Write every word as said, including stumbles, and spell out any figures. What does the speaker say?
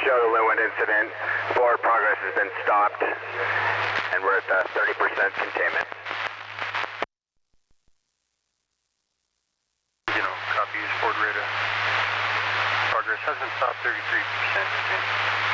show the Lewin incident. Forward progress has been stopped, and we're at the thirty percent containment. You know, copy is forward radar. Progress has been stopped, thirty-three percent containment.